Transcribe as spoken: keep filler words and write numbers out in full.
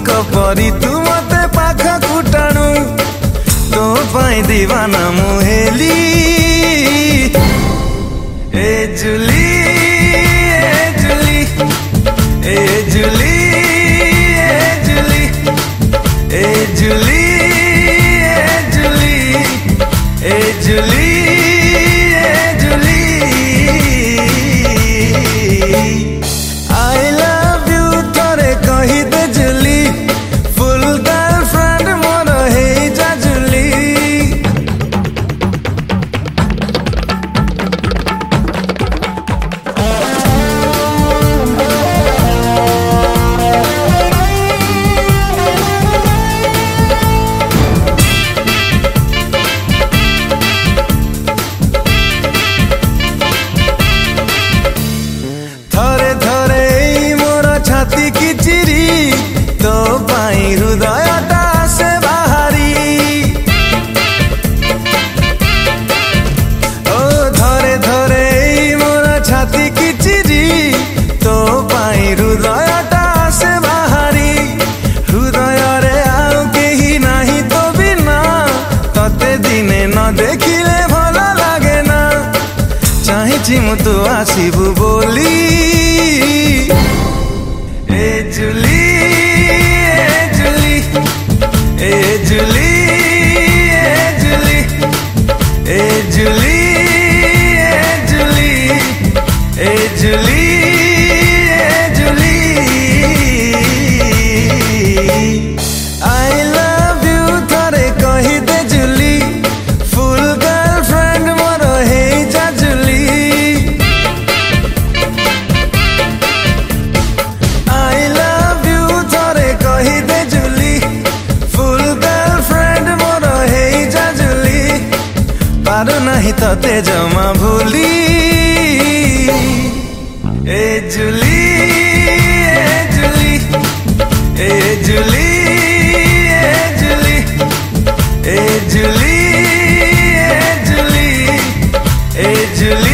दीपक परी तू मते पाख कुटाणु तो पाई दीवाना मुहेली ए जुली ए जुली ए जुली ए जुली ए जुली ए जुली ए जुली ए जुली आई लव यू तोरे कही दे जुली फुल गर्लफ्रेंड मोर हे जा जुली छाती की चिरी तो पाई हृदयटा से बाहरी ओ धरे धरे मोर छाती की चिरी तो पाई हृदयटा से बाहरी हृदय रे आउ केही नाही तो बिना तते दिने न देखिले भल लागे ना चाहिछि मु तू आसीबु बोली ए जुली ए जुली ए जुली ए जुली ए जुली ए जुली ए जुली ए जुली आई लव यू थरे कही दे जुली फुल गर्लफ्रेंड मोर हे जा जुली कही दे जुली फुल गर्लफ्रेंड मोर हे जा जुली पारू नहीं तते जमा भूली ए जुली ए जुली ए जुली ए जुली ए जुली ए जुली ए जुली